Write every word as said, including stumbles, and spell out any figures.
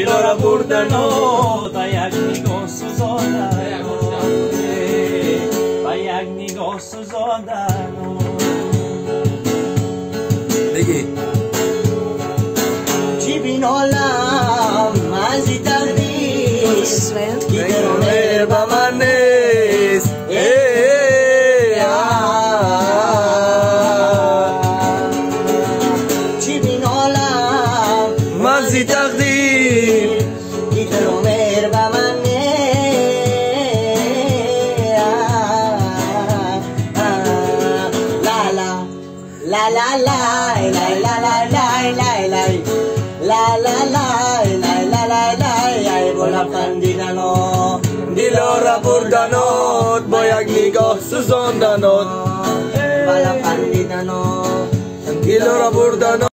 دلارا بردنات و یک نگاه سوزاندنات و یک نگاه سوزاندنات. بگی چی بینالم مزی دردی که درانه با من نیست چی بینالم مزی تقدیر که درانه با من La la la la la la la la la la la la la la la la ای بالا خندیدنو دلارا بردنات با یک نگاه سوزاندنات بالا خندیدنو دلارا بردنات